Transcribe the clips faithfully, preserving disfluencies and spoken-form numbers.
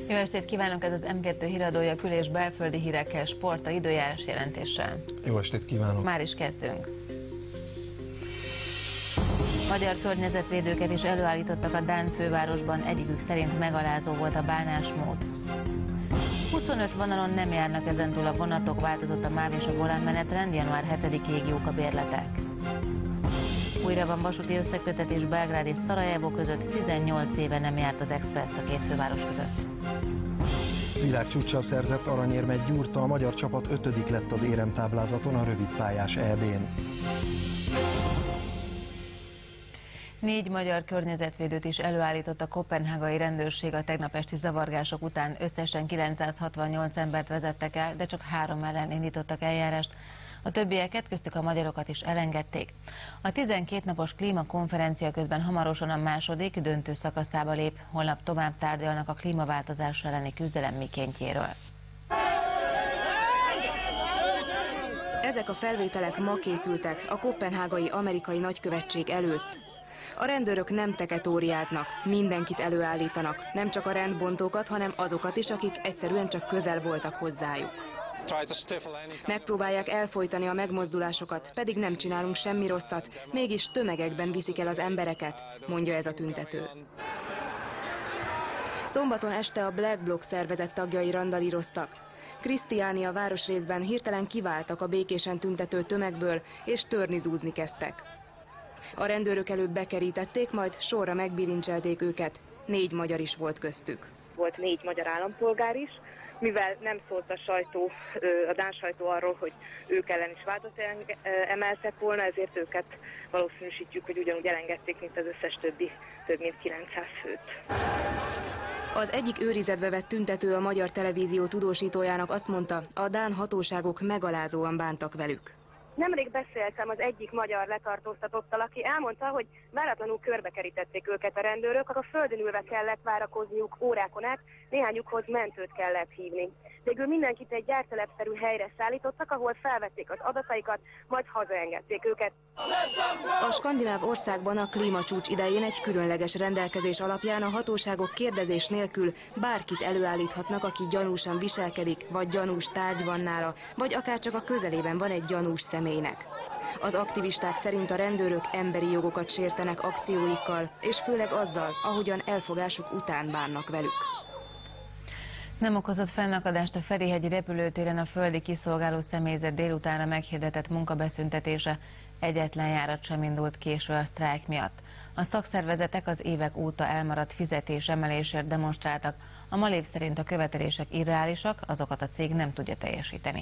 Jó estét kívánok, ez az M kettő híradója, kül- és belföldi hírekkel, sporttal, időjárás jelentéssel. Jó estét kívánok! Már is kezdünk. Magyar környezetvédőket is előállítottak a dán fővárosban, egyikük szerint megalázó volt a bánásmód. huszonöt vonalon nem járnak ezentúl a vonatok, változott a MÁV és a volánmenetrend, január hetedikéig jók a bérletek. Újra van vasúti összeköttetés Belgrád és Szarajevó között, tizennyolc éve nem járt az expressz a két főváros között. Világcsúccsal szerzett aranyérmet gyúrta, a magyar csapat ötödik lett az éremtáblázaton a rövidpályás é bén. Négy magyar környezetvédőt is előállított a koppenhágai rendőrség a tegnap esti zavargások után. Összesen kilencszázhatvannyolc embert vezettek el, de csak három ellen indítottak eljárást. A többieket, köztük a magyarokat is elengedték. A tizenkét napos klímakonferencia közben hamarosan a második, döntő szakaszába lép. Holnap tovább tárgyalnak a klímaváltozás elleni küzdelem mikéntjéről. Ezek a felvételek ma készültek a koppenhágai amerikai nagykövetség előtt. A rendőrök nem teketóriáznak, mindenkit előállítanak, nem csak a rendbontókat, hanem azokat is, akik egyszerűen csak közel voltak hozzájuk. Megpróbálják elfojtani a megmozdulásokat, pedig nem csinálunk semmi rosszat, mégis tömegekben viszik el az embereket, mondja ez a tüntető. Szombaton este a Black Bloc szervezet tagjai randalíroztak. Krisztiánia városrészben hirtelen kiváltak a békésen tüntető tömegből, és törni-zúzni kezdtek. A rendőrök előbb bekerítették, majd sorra megbilincselték őket. Négy magyar is volt köztük. Volt négy magyar állampolgár is, mivel nem szólt a sajtó, a dán sajtó arról, hogy ők ellen is vádat emeltek volna, ezért őket valószínűsítjük, hogy ugyanúgy elengedték, mint az összes többi, több mint kilencszáz főt. Az egyik őrizetbe vett tüntető a magyar televízió tudósítójának azt mondta, a dán hatóságok megalázóan bántak velük. Nemrég beszéltem az egyik magyar letartóztatottal, aki elmondta, hogy váratlanul körbekerítették őket a rendőrök, a földön ülve kellett várakozniuk órákon át, néhányukhoz mentőt kellett hívni. Végül mindenkit egy gyártelepszerű helyre szállítottak, ahol felvették az adataikat, majd hazaengedték őket. A skandináv országban a klímacsúcs idején egy különleges rendelkezés alapján a hatóságok kérdezés nélkül bárkit előállíthatnak, aki gyanúsan viselkedik, vagy gyanús tárgy van nála, vagy akár csak a közelében van egy gyanús személynek. Az aktivisták szerint a rendőrök emberi jogokat sértenek akcióikkal, és főleg azzal, ahogyan elfogásuk után bánnak velük. Nem okozott fennakadást a Ferihegyi repülőtéren a földi kiszolgáló személyzet délutánra meghirdetett munkabeszüntetése. Egyetlen járat sem indult késő a sztrájk miatt. A szakszervezetek az évek óta elmaradt fizetésemelésért demonstráltak. A Malév szerint a követelések irreálisak, azokat a cég nem tudja teljesíteni.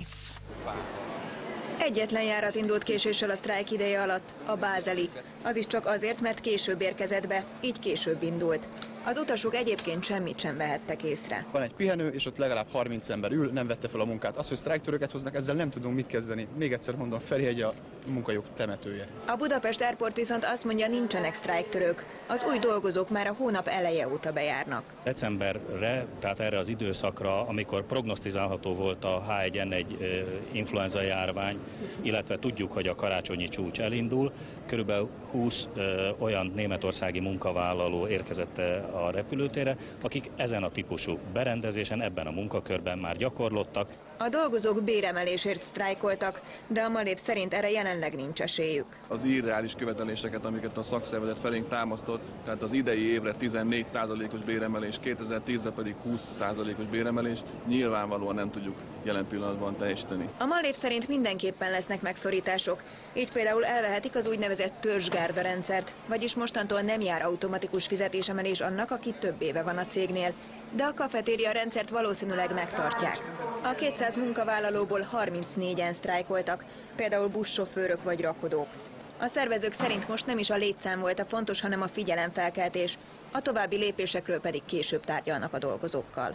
Egyetlen járat indult késéssel a sztrájk ideje alatt, a bázeli. Az is csak azért, mert később érkezett be, így később indult. Az utasok egyébként semmit sem vehettek észre. Van egy pihenő, és ott legalább harminc ember ül, nem vette fel a munkát. Az, hogy sztrájktörőket hoznak, ezzel nem tudunk mit kezdeni. Még egyszer mondom, Ferihegy a munkajog temetője. A Budapest Airport viszont azt mondja, nincsenek sztrájktörők. Az új dolgozók már a hónap eleje óta bejárnak. Decemberre, tehát erre az időszakra, amikor prognosztizálható volt a H egy N egy influenza járvány, illetve tudjuk, hogy a karácsonyi csúcs elindul, körülbelül húsz ö, olyan németországi munkavállaló érkezett a repülőtérre, akik ezen a típusú berendezésen, ebben a munkakörben már gyakorlottak. A dolgozók béremelésért sztrájkoltak, de a Malév szerint erre jelenleg nincs esélyük. Az irreális követeléseket, amiket a szakszervezet felénk támasztott, tehát az idei évre tizennégy százalékos béremelés, kétezer-tízre pedig húsz százalékos béremelés, nyilvánvalóan nem tudjuk jelen pillanatban teljesíteni. A Malév szerint mindenképpen lesznek megszorítások, így például elvehetik az úgynevezett törzsgárda rendszert, vagyis mostantól nem jár automatikus fizetésemelés annak, aki több éve van a cégnél. De a kafetéria rendszert valószínűleg megtartják. A kétszáz munkavállalóból harmincnégyen sztrájkoltak, például buszsofőrök vagy rakodók. A szervezők szerint most nem is a létszám volt a fontos, hanem a figyelemfelkeltés, a további lépésekről pedig később tárgyalnak a dolgozókkal.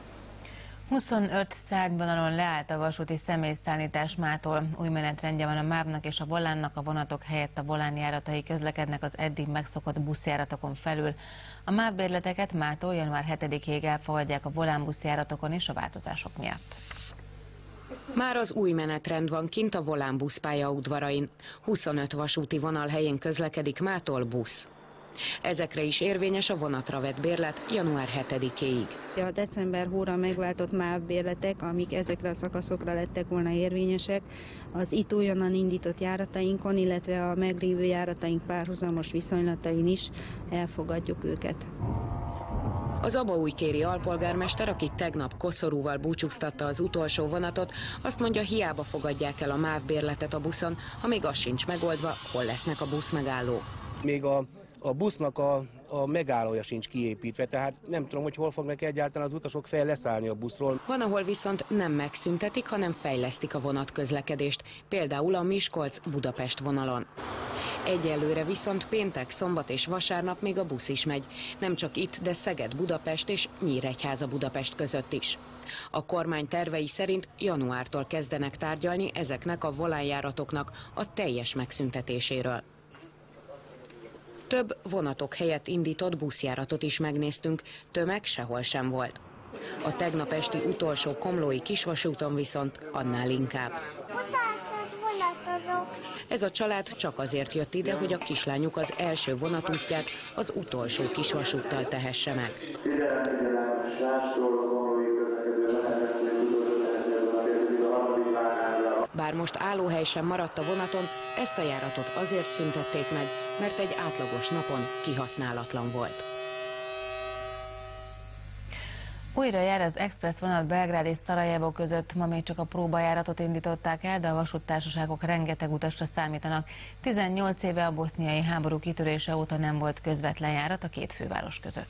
huszonöt szárnyvonalon leállt a vasúti személyszállítás mától. Új menetrendje van a MÁV-nak és a Volánnak, a vonatok helyett a Volán járatai közlekednek az eddig megszokott buszjáratokon felül. A MÁV bérleteket mától január hetedikéig elfogadják a Volán buszjáratokon is a változások miatt. Már az új menetrend van kint a Volán buszpálya udvarain. huszonöt vasúti vonal helyén közlekedik mától busz. Ezekre is érvényes a vonatra vett bérlet január hetedikéig. A december hóra megváltott MÁV bérletek, amik ezekre a szakaszokra lettek volna érvényesek, az itt újonnan indított járatainkon, illetve a meglévő járataink párhuzamos viszonylatain is elfogadjuk őket. Az abaújkéri alpolgármester, aki tegnap koszorúval búcsúztatta az utolsó vonatot, azt mondja, hiába fogadják el a MÁV bérletet a buszon, ha még az sincs megoldva, hol lesznek a buszmegállók. Még a, a busznak a, a megállója sincs kiépítve, tehát nem tudom, hogy hol fognak egyáltalán az utasok fel leszállni a buszról. Van, ahol viszont nem megszüntetik, hanem fejlesztik a vonatközlekedést, például a Miskolc-Budapest vonalon. Egyelőre viszont péntek, szombat és vasárnap még a busz is megy. Nem csak itt, de Szeged-Budapest és Nyíregyháza-Budapest között is. A kormány tervei szerint januártól kezdenek tárgyalni ezeknek a volánjáratoknak a teljes megszüntetéséről. Több vonatok helyett indított buszjáratot is megnéztünk, tömeg sehol sem volt. A tegnap esti utolsó komlói kisvasúton viszont annál inkább. Ez a család csak azért jött ide, hogy a kislányuk az első vonatútját az utolsó kisvasúttal tehesse meg. Bár most állóhely sem maradt a vonaton, ezt a járatot azért szüntették meg, mert egy átlagos napon kihasználatlan volt. Újra jár az express vonat Belgrád és Szarajevó között, ma még csak a próbajáratot indították el, de a vasúttársaságok rengeteg utasra számítanak. tizennyolc éve a boszniai háború kitörése óta nem volt közvetlen járat a két főváros között.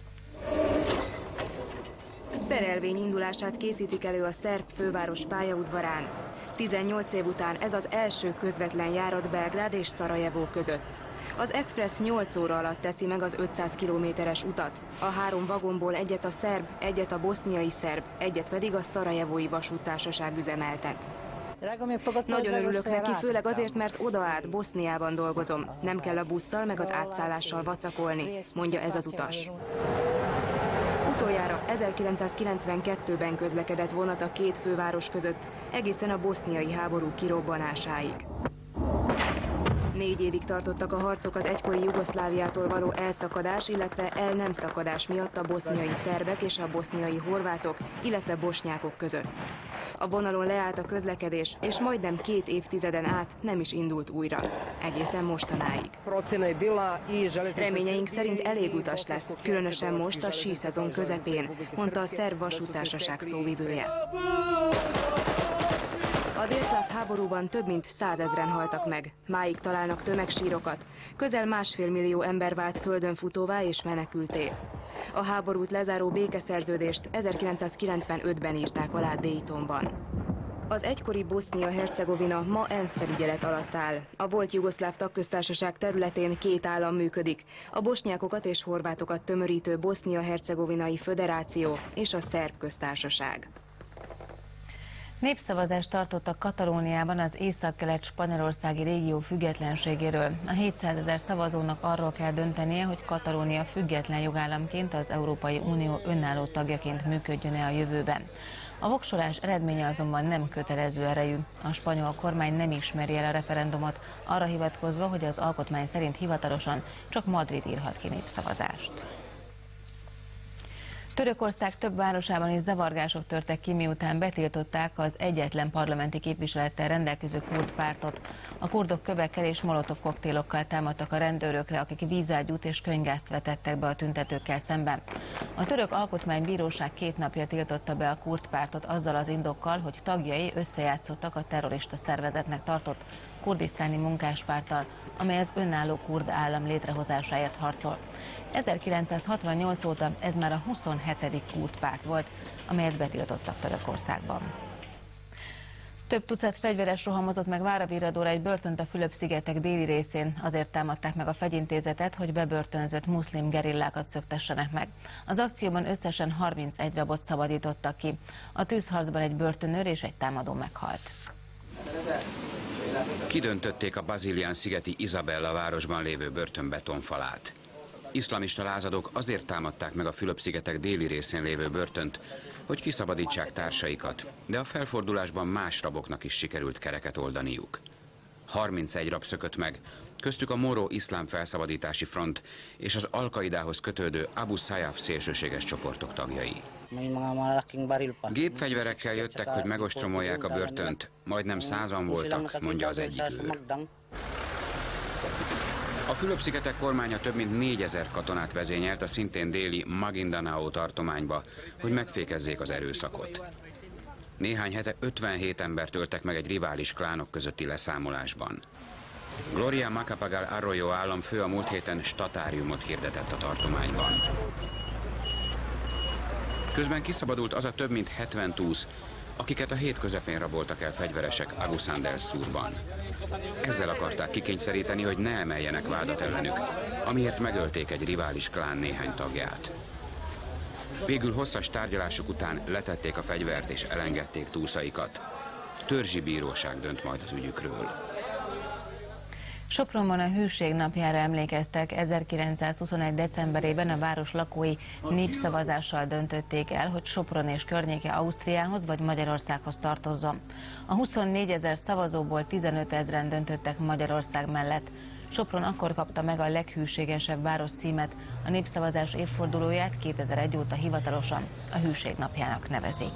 Szerelvény indulását készítik elő a szerb főváros pályaudvarán. tizennyolc év után ez az első közvetlen járat Belgrád és Szarajevó között. Az express nyolc óra alatt teszi meg az ötszáz kilométeres utat. A három vagonból egyet a szerb, egyet a boszniai szerb, egyet pedig a szarajevói vasúttársaság üzemeltet. Nagyon örülök neki, főleg azért, mert odaállt, Boszniában dolgozom. Nem kell a busszal meg az átszállással vacakolni, mondja ez az utas. Utoljára ezerkilencszázkilencvenkettőben közlekedett vonat a két főváros között, egészen a boszniai háború kirobbanásáig. Négy évig tartottak a harcok az egykori Jugoszláviától való elszakadás, illetve el nem szakadás miatt a boszniai szerbek és a boszniai horvátok, illetve bosnyákok között. A vonalon leállt a közlekedés, és majdnem két évtizeden át nem is indult újra, egészen mostanáig. Reményeink szerint elég utas lesz, különösen most a síszezon közepén, mondta a szerb vasúttársaság szóvivője. A délszláv háborúban több mint százezren haltak meg, máig találnak tömegsírokat, közel másfél millió ember vált földönfutóvá és menekülté. A háborút lezáró békeszerződést ezerkilencszázkilencvenötben írták alá Daytonban. Az egykori Bosznia-Hercegovina ma ENSZ felügyelet alatt áll. A volt jugoszláv tagköztársaság területén két állam működik, a bosnyákokat és horvátokat tömörítő Bosznia-Hercegovinai Föderáció és a szerb köztársaság. Népszavazást tartottak Katalóniában az északkelet spanyolországi régió függetlenségéről. A hétszázezer szavazónak arról kell döntenie, hogy Katalónia független jogállamként az Európai Unió önálló tagjaként működjön-e a jövőben. A voksolás eredménye azonban nem kötelező erejű. A spanyol kormány nem ismeri el a referendumot, arra hivatkozva, hogy az alkotmány szerint hivatalosan csak Madrid írhat ki népszavazást. Törökország több városában is zavargások törtek ki, miután betiltották az egyetlen parlamenti képviselettel rendelkező kurd pártot. A kurdok kövekkel és molotov koktélokkal támadtak a rendőrökre, akik vízágyút és könyvgázt vetettek be a tüntetőkkel szemben. A török alkotmánybíróság két napja tiltotta be a kurd pártot azzal az indokkal, hogy tagjai összejátszottak a terrorista szervezetnek tartott kurdisztáni munkáspárttal, amely az önálló kurd állam létrehozásáért harcol. ezerkilencszázhatvannyolc óta ez már a huszonhetedik kurd párt volt, amelyet betiltottak Törökországban. Több tucat fegyveres rohamozott meg váravirradóra egy börtönt a Fülöp-szigetek déli részén. Azért támadták meg a fegyintézetet, hogy bebörtönzött muszlim gerillákat szöktessenek meg. Az akcióban összesen harmincegy rabot szabadítottak ki. A tűzharcban egy börtönőr és egy támadó meghalt. Kidöntötték a Bazilián-szigeti Isabella városban lévő börtön betonfalát. Iszlamista lázadók azért támadták meg a Fülöp-szigetek déli részén lévő börtönt, hogy kiszabadítsák társaikat, de a felfordulásban más raboknak is sikerült kereket oldaniuk. harmincegy rab szökött meg, köztük a Moro iszlám felszabadítási front és az Al-Qaidához kötődő Abu Sayyaf szélsőséges csoportok tagjai. Gépfegyverekkel jöttek, hogy megostromolják a börtönt, majdnem százan voltak, mondja az egyik őr. A Fülöp-szigetek kormánya több mint négyezer katonát vezényelt a szintén déli Maguindanao tartományba, hogy megfékezzék az erőszakot. Néhány hete ötvenhét embert öltek meg egy rivális klánok közötti leszámolásban. Gloria Macapagal Arroyo államfő a múlt héten statáriumot hirdetett a tartományban. Közben kiszabadult az a több mint hetven túsz, akiket a hét közepén raboltak el fegyveresek Agusan del Surban. Ezzel akarták kikényszeríteni, hogy ne emeljenek vádat ellenük, amiért megölték egy rivális klán néhány tagját. Végül hosszas tárgyalások után letették a fegyvert és elengedték túszaikat. Törzsi bíróság dönt majd az ügyükről. Sopronban a Hűség napjára emlékeztek. ezerkilencszázhuszonegy. decemberében a város lakói népszavazással döntötték el, hogy Sopron és környéke Ausztriához vagy Magyarországhoz tartozzon. A huszonnégyezer szavazóból tizenötezren döntöttek Magyarország mellett. Sopron akkor kapta meg a leghűségesebb város címet, a népszavazás évfordulóját kétezer-egy óta hivatalosan a Hűség napjának nevezik.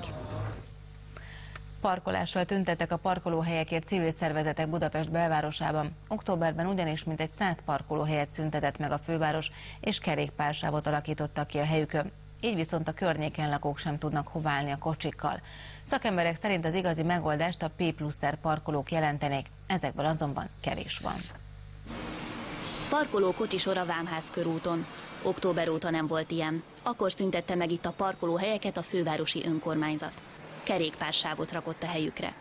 Parkolással tüntettek a parkolóhelyekért civil szervezetek Budapest belvárosában. Októberben ugyanis mintegy száz parkolóhelyet szüntetett meg a főváros, és kerékpársávot alakítottak ki a helyükön. Így viszont a környéken lakók sem tudnak hova állni a kocsikkal. Szakemberek szerint az igazi megoldást a P plusz R parkolók jelentenék, ezekből azonban kevés van. Parkoló kocsisor a Vámház körúton. Október óta nem volt ilyen. Akkor szüntette meg itt a parkolóhelyeket a fővárosi önkormányzat. Kerékpársávot rakott a helyükre.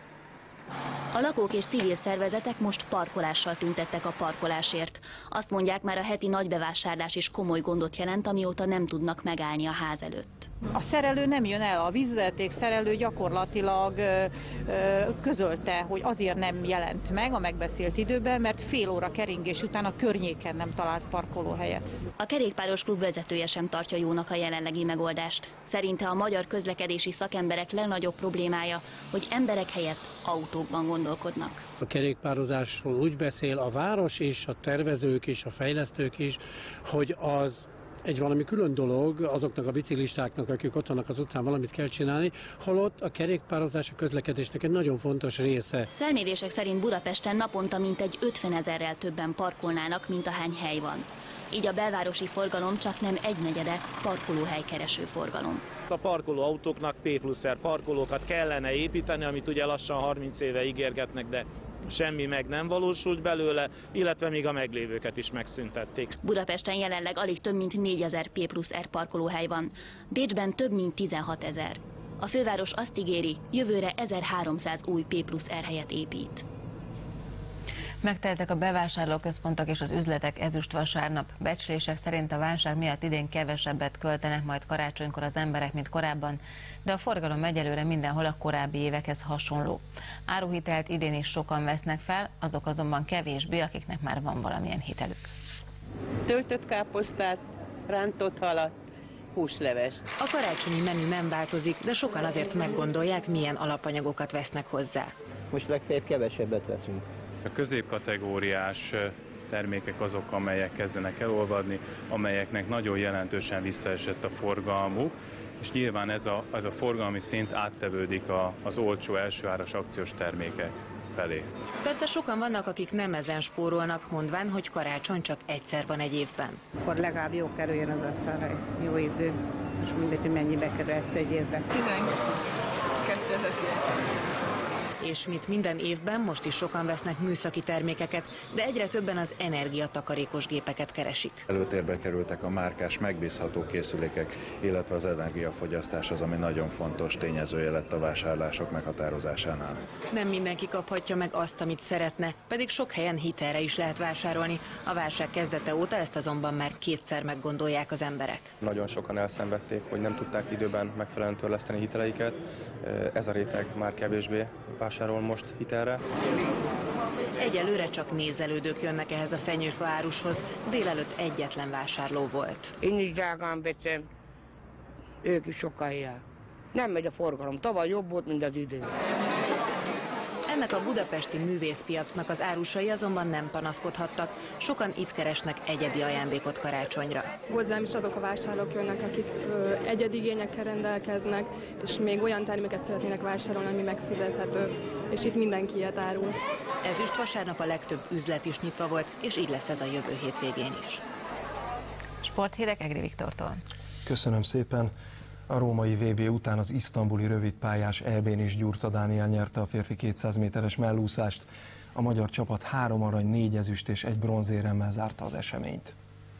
A lakók és civil szervezetek most parkolással tüntettek a parkolásért. Azt mondják, már a heti nagybevásárlás is komoly gondot jelent, amióta nem tudnak megállni a ház előtt. A szerelő nem jön el, a vízvezeték szerelő gyakorlatilag ö, ö, közölte, hogy azért nem jelent meg a megbeszélt időben, mert fél óra keringés után a környéken nem talált parkolóhelyet. A kerékpáros klub vezetője sem tartja jónak a jelenlegi megoldást. Szerinte a magyar közlekedési szakemberek legnagyobb problémája, hogy emberek helyett autókban gondolkodnak. A kerékpározásról úgy beszél a város és a tervezők és a fejlesztők is, hogy az egy valami külön dolog azoknak a biciklistáknak, akik ott vannak az utcán, valamit kell csinálni, holott a kerékpározás a közlekedésnek egy nagyon fontos része. Felmérések szerint Budapesten naponta mintegy ötvenezerrel többen parkolnának, mint ahány hely van. Így a belvárosi forgalom csak nem egynegyede parkolóhelykereső forgalom. A parkolóautóknak P plusz R parkolókat kellene építeni, amit ugye lassan harminc éve ígérgetnek, de semmi meg nem valósult belőle, illetve még a meglévőket is megszüntették. Budapesten jelenleg alig több mint négyezer P plusz R parkolóhely van, Bécsben több mint tizenhatezer. A főváros azt ígéri, jövőre ezerháromszáz új P plusz R helyet épít. Megteltek a bevásárlóközpontok és az üzletek ezüst vasárnap. Becslések szerint a válság miatt idén kevesebbet költenek majd karácsonykor az emberek, mint korábban, de a forgalom egyelőre mindenhol a korábbi évekhez hasonló. Áruhitelt idén is sokan vesznek fel, azok azonban kevésbé, akiknek már van valamilyen hitelük. Töltött káposztát, rántott halat, húslevest. A karácsonyi menü nem változik, de sokan azért meggondolják, milyen alapanyagokat vesznek hozzá. Most legfeljebb kevesebbet veszünk. A középkategóriás termékek azok, amelyek kezdenek elolvadni, amelyeknek nagyon jelentősen visszaesett a forgalmuk, és nyilván ez a, ez a forgalmi szint áttevődik a, az olcsó elsőáras akciós termékek felé. Persze sokan vannak, akik nem ezen spórolnak, mondván, hogy karácsony csak egyszer van egy évben. Akkor legalább jó kerüljön az asztalra, jó ízű, és mindegy, hogy mennyibe kerül egyszer egy évben. tizenkettő És mint minden évben, most is sokan vesznek műszaki termékeket, de egyre többen az energiatakarékos gépeket keresik. Előtérbe kerültek a márkás, megbízható készülékek, illetve az energiafogyasztás az, ami nagyon fontos tényezője lett a vásárlások meghatározásánál. Nem mindenki kaphatja meg azt, amit szeretne, pedig sok helyen hitelre is lehet vásárolni. A válság kezdete óta ezt azonban már kétszer meggondolják az emberek. Nagyon sokan elszenvedték, hogy nem tudták időben megfelelően törleszteni hiteleiket. Ez a réteg már kevésbé vásárol most hitelre. Egyelőre csak nézelődők jönnek ehhez a fenyőfa árushoz. Délelőtt egyetlen vásárló volt. Én is drágán becsen, ők is sokkal jár. Nem megy a forgalom, tavaly jobb volt, mint az idő. Ennek a budapesti művészpiacnak az árusai azonban nem panaszkodhattak. Sokan itt keresnek egyedi ajándékot karácsonyra. Hozzám is azok a vásárlók jönnek, akik ö, egyedi igényekkel rendelkeznek, és még olyan terméket szeretnének vásárolni, ami megfizethető, és itt mindenki ilyet árul. Ezüst vasárnap a legtöbb üzlet is nyitva volt, és így lesz ez a jövő hétvégén is. Sporthírek Egri Viktortól. Köszönöm szépen. A római vé bé után az isztambuli rövidpályás é bén is Gyurta Dániel nyerte a férfi kétszáz méteres mellúszást. A magyar csapat három arany, négy ezüst és egy bronzéremmel zárta az eseményt.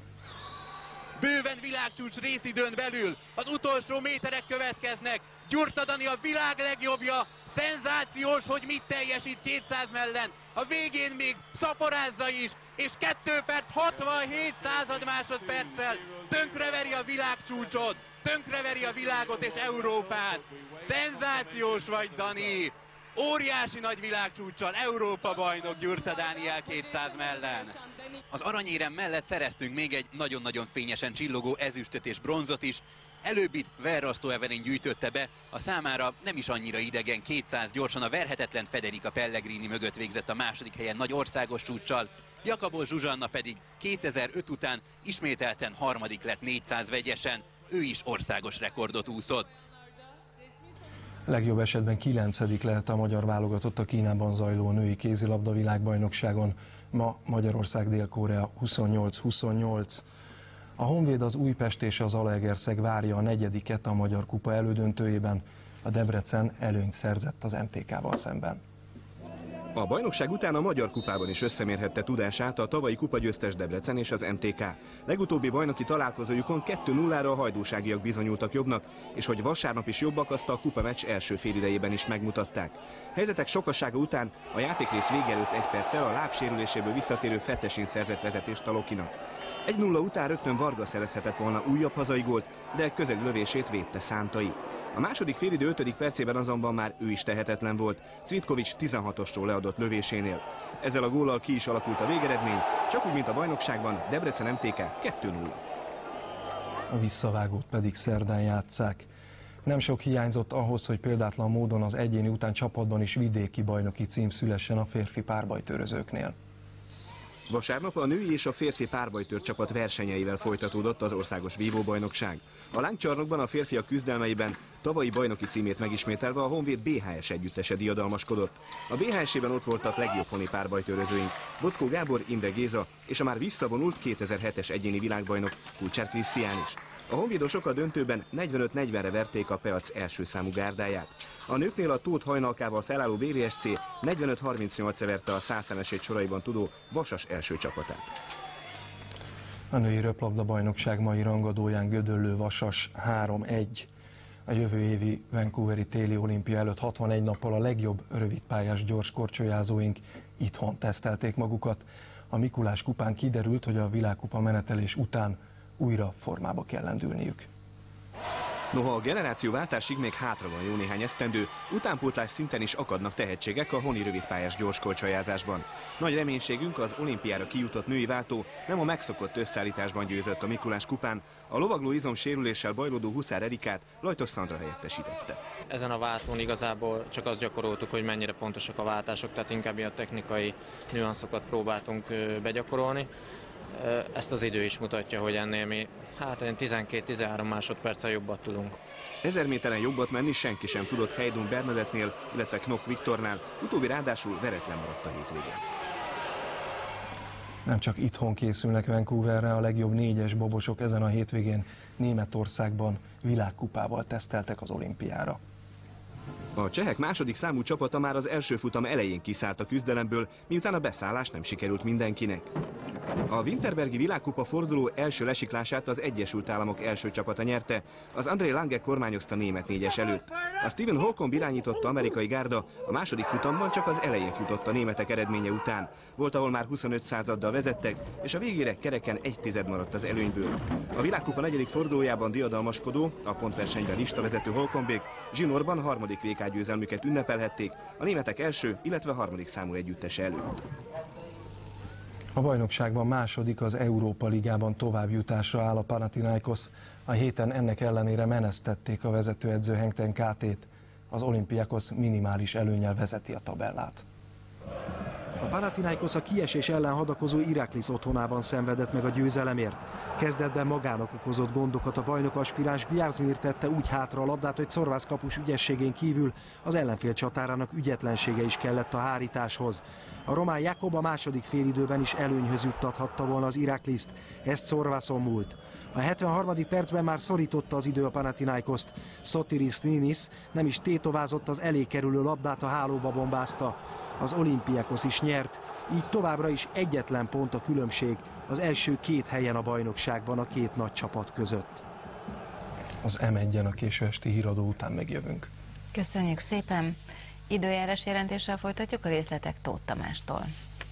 Bőven világcsúcs részidőn belül az utolsó méterek következnek. Gyurta Dani a világ legjobbja, szenzációs, hogy mit teljesít kétszáz mellen. A végén még szaporázza is, és kettő perc hatvanhét század másodperccel tönkreveri a világcsúcsot, tönkreveri a világot és Európát. Szenzációs vagy, Dani! Óriási nagy világcsúccsal Európa bajnok Gyurta Dániel kétszáz mellen. Az aranyérem mellett szereztünk még egy nagyon-nagyon fényesen csillogó ezüstöt és bronzot is. Előbbit Verrasztó Evelyn gyűjtötte be, a számára nem is annyira idegen kétszáz gyorsan a verhetetlen Federica Pellegrini mögött végzett a második helyen nagy országos csúccsal. Jakabos Zsuzsanna pedig kétezer-öt után ismételten harmadik lett négyszáz vegyesen, ő is országos rekordot úszott. Legjobb esetben kilencedik lehet a magyar válogatott a Kínában zajló női kézilabda világbajnokságon. Ma Magyarország-Dél-Korea huszonnyolc huszonnyolc. A Honvéd, az Újpest és az Zalaegerszeg várja a negyediket a Magyar Kupa elődöntőjében. A Debrecen előnyt szerzett az em té ká-val szemben. A bajnokság után a Magyar Kupában is összemérhette tudását a tavalyi kupagyőztes Debrecen és az em té ká. Legutóbbi bajnoki találkozójukon kettő nullára a hajdúságiak bizonyultak jobbnak, és hogy vasárnap is jobbak, azt a kupameccs első félidejében is megmutatták. Helyzetek sokasága után a játékrész vége előtt egy perccel a lábsérüléséből visszatérő Fecesin szerzett vezetést a Lokinak. egy nulla után rögtön Varga szerezhetett volna újabb hazai gólt, de közeli lövését védte Szántai. A második félidő ötödik percében azonban már ő is tehetetlen volt, Cvitkovics tizenhatosról leadott lövésénél. Ezzel a góllal ki is alakult a végeredmény, csak úgy, mint a bajnokságban, Debrecen em té ká kettő nulla. A visszavágót pedig szerdán játsszák. Nem sok hiányzott ahhoz, hogy példátlan módon az egyéni után csapatban is vidéki bajnoki cím szülessen a férfi párbajtőrözőknél. Vasárnap a női és a férfi párbajtőr csapat versenyeivel folytatódott az országos vívóbajnokság. A lángcsarnokban a férfiak küzdelmeiben tavalyi bajnoki címét megismételve a Honvéd bé há es együttese diadalmaskodott. A bé há es-ében ott voltak legjobb honi párbajtőrözőink, Bockó Gábor, Imre Géza és a már visszavonult kétezer-hetes egyéni világbajnok Kulcsár Krisztián is. A honvédosok a döntőben negyvenöt negyvenre verték a Peac első számú gárdáját. A nőknél a Tóth Hajnalkával felálló bé vé es cé negyvenöt harmincnyolcra verte a százszemesét soraiban tudó Vasas első csapatát. A női röplabda bajnokság mai rangadóján Gödöllő Vasas három egy. A jövő évi Vancouveri téli olimpia előtt hatvanegy nappal a legjobb rövidpályás gyorskorcsolyázóink itthon tesztelték magukat. A Mikulás kupán kiderült, hogy a világkupa menetelés után újra formába kell lendülniük. Noha a generációváltásig még hátra van jó néhány esztendő, utánpótlás szinten is akadnak tehetségek a honi rövidpályás gyorskorcsolyázásban. Nagy reménységünk az olimpiára kijutott női váltó nem a megszokott összeállításban győzött a Mikulás kupán, a lovagló izom sérüléssel bajlódó Huszár Erikát Lajtos Szandra helyettesítette. Ezen a váltón igazából csak azt gyakoroltuk, hogy mennyire pontosak a váltások, tehát inkább a technikai nüanszokat próbáltunk begyakorolni. Ezt az idő is mutatja, hogy ennél mi hát tizenkét-tizenhárom másodperccel jobbat tudunk. Ezer méteren jobbat menni senki sem tudott Heidun Bernadettnél, illetve Knok Viktornál, utóbbi ráadásul veretlen maradt a hétvégén. Nem csak itthon készülnek Vancouverre, a legjobb négyes babosok ezen a hétvégén Németországban világkupával teszteltek az olimpiára. A csehek második számú csapata már az első futam elején kiszállt a küzdelemből, miután a beszállás nem sikerült mindenkinek. A Winterbergi világkupa forduló első lesiklását az Egyesült Államok első csapata nyerte, az André Lange kormányozta német négyes előtt. A Stephen Holcomb irányította amerikai gárda a második futamban csak az elején futott a németek eredménye után. Volt, ahol már huszonöt századdal vezettek, és a végére kereken egy tized maradt az előnyből. A világkupa negyedik fordulójában diadalmaskodó, a pontversenyben listavezető Holcombék zsinórban harmadik vé ká győzelmüket ünnepelhették, a németek első, illetve harmadik számú együttese előtt. A bajnokságban második az Európa Ligában továbbjutásra áll a Panathinaikos. A héten ennek ellenére menesztették a vezetőedző Henk ten Kátét. Az Olympiakos minimális előnnyel vezeti a tabellát. A Panathinaikos a kiesés ellen hadakozó Iraklis otthonában szenvedett meg a győzelemért. Kezdetben magának okozott gondokat a bajnok aspiráns, Bjárszmir tette úgy hátra a labdát, hogy Szorvász kapus ügyességén kívül az ellenfél csatárának ügyetlensége is kellett a hárításhoz. A román Jakob a második félidőben is előnyhöz juttathatta volna az Irakliszt, ezt Szorvászon múlt. A hetvenharmadik percben már szorította az idő a Panathinaikoszt. Sotiris Ninis nem is tétovázott, az elé kerülő labdát a hálóba bombázta. Az Olympiakos is nyert, így továbbra is egyetlen pont a különbség az első két helyen a bajnokságban a két nagy csapat között. Az em egyen a késő esti híradó után megjövünk. Köszönjük szépen! Időjárás jelentéssel folytatjuk, a részletek Tóth Tamástól.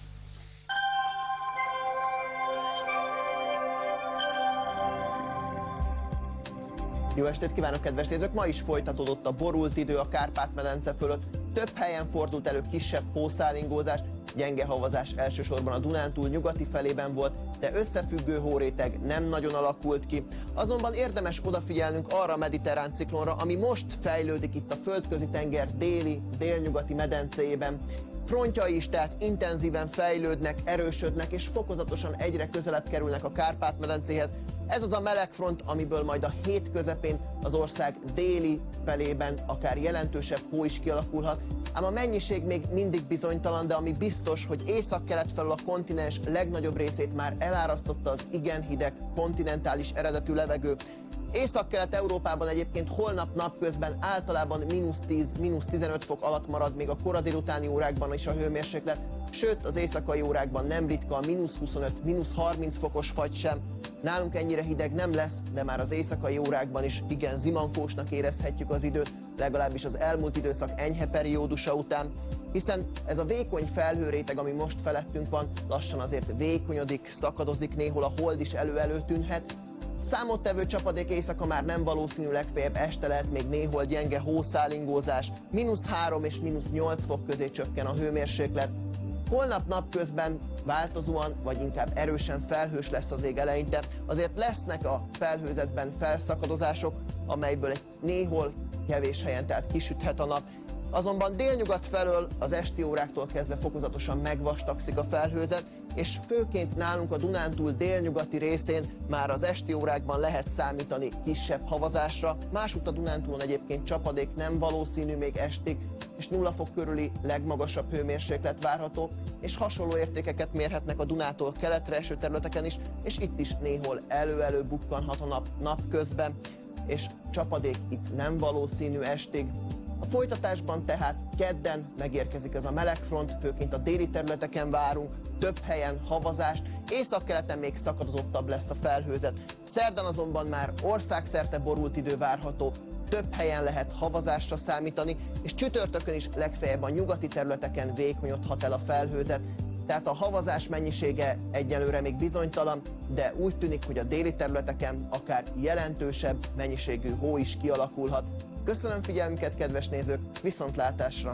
Jó estét kívánok, kedves nézők! Ma is folytatódott a borult idő a Kárpát-medence fölött. Több helyen fordult elő kisebb hószálingózás, gyenge havazás elsősorban a Dunántúl nyugati felében volt, de összefüggő hóréteg nem nagyon alakult ki. Azonban érdemes odafigyelnünk arra a mediterrán ciklonra, ami most fejlődik itt a földközi tenger déli, délnyugati medencéjében. Frontjai is tehát intenzíven fejlődnek, erősödnek és fokozatosan egyre közelebb kerülnek a Kárpát-medencéhez. Ez az a meleg front, amiből majd a hét közepén az ország déli felében akár jelentősebb hó is kialakulhat. Ám a mennyiség még mindig bizonytalan, de ami biztos, hogy északkelet felől a kontinens legnagyobb részét már elárasztotta az igen hideg, kontinentális eredetű levegő. Északkelet-Európában egyébként holnap napközben általában mínusz tíz, mínusz tizenöt fok alatt marad még a kora délutáni órákban is a hőmérséklet, sőt az éjszakai órákban nem ritka a mínusz huszonöt, mínusz harminc fokos fagy sem. Nálunk ennyire hideg nem lesz, de már az éjszakai órákban is igen zimankósnak érezhetjük az időt, legalábbis az elmúlt időszak enyhe periódusa után, hiszen ez a vékony felhőréteg, ami most felettünk van, lassan azért vékonyodik, szakadozik, néhol a hold is elő-elő tűnhet. Számottevő csapadék éjszaka már nem valószínű, legfeljebb este lehet még néhol gyenge hószálingózás, mínusz három és mínusz nyolc fok közé csökken a hőmérséklet. Holnap napközben változóan, vagy inkább erősen felhős lesz az ég eleinte, azért lesznek a felhőzetben felszakadozások, amelyből egy néhol kevés helyen tehát kisüthet a nap. Azonban délnyugat felől az esti óráktól kezdve fokozatosan megvastagszik a felhőzet, és főként nálunk a Dunántúl délnyugati részén már az esti órákban lehet számítani kisebb havazásra. Másútt a Dunántúlon egyébként csapadék nem valószínű még estig, és nulla fok körüli legmagasabb hőmérséklet várható, és hasonló értékeket mérhetnek a Dunától keletre eső területeken is, és itt is néhol elő-elő bukkanhat a nap napközben, és csapadék itt nem valószínű estig. A folytatásban tehát kedden megérkezik ez a melegfront, főként a déli területeken várunk, több helyen havazást, északkeleten még szakadozottabb lesz a felhőzet. Szerdán azonban már országszerte borult idő várható, több helyen lehet havazásra számítani, és csütörtökön is legfeljebb a nyugati területeken vékonyodhat el a felhőzet. Tehát a havazás mennyisége egyelőre még bizonytalan, de úgy tűnik, hogy a déli területeken akár jelentősebb mennyiségű hó is kialakulhat. Köszönöm figyelmüket, kedves nézők, viszontlátásra!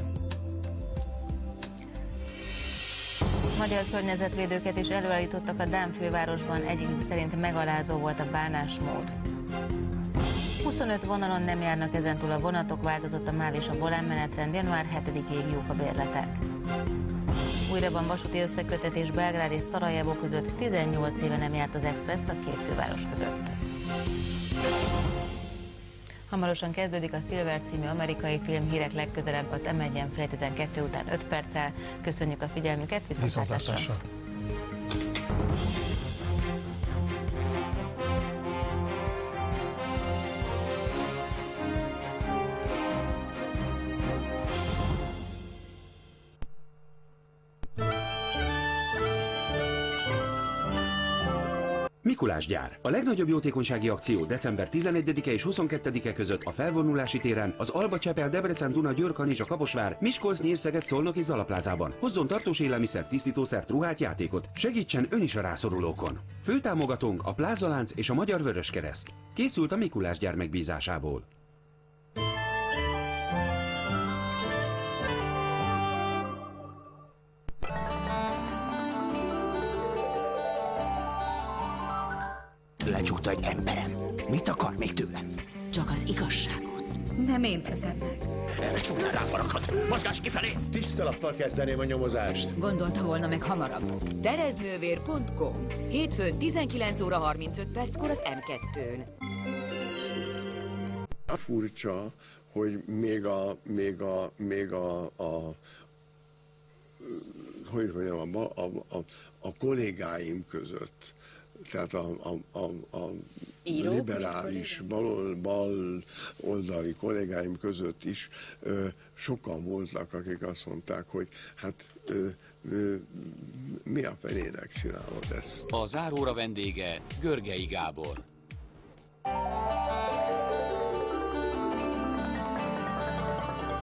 Magyar környezetvédőket is előállítottak a dán fővárosban, egyikük szerint megalázó volt a bánásmód. huszonöt vonalon nem járnak ezentúl a vonatok, változott a MÁV és a Volán menetrend, január hetedikéig jók a bérletek. Újra van vasúti összekötetés Belgrád és Szarajevó között, tizennyolc éve nem járt az expressz a két főváros között. Hamarosan kezdődik a Silver című amerikai film, hírek legközelebb az em egyen fél tizenkettő után öt perccel. Köszönjük a figyelmüket, viszontlátásra! Mikulásgyár. A legnagyobb jótékonysági akció december tizenegyedike és huszonkettedike között a Felvonulási téren, az Alba Csepel, Debrecen, Duna, Győr-Kanizsa, Kaposvár, Miskolc, Nyír, Szeged, Szolnok és Zalaplázában. Hozzon tartós élelmiszer, tisztítószert, ruhát, játékot. Segítsen ön is a rászorulókon. Főtámogatónk a Plázalánc és a Magyar Vöröskereszt. Készült a Mikulásgyár megbízásából. Lecsukta egy emberem. Mit akar még tőlem? Csak az igazságot. Nem én tettem meg. Erre csúnyán ráfaraghat. Mozgás kifelé! Tiszta lappal kezdeném a nyomozást. Gondolta volna meg hamarabb. Tereznővér pont com. Hétfőn tizenkilenc óra harmincöt perckor az em kettőn. Furcsa, hogy még a, még a, még a, a hogy mondjam, a, a, a, a kollégáim között, tehát a, a, a, a Író, liberális bal, bal oldali kollégáim között is ö, sokan voltak, akik azt mondták, hogy hát ö, ö, mi a fenének csinálod ezt. A záróra vendége Görgei Gábor.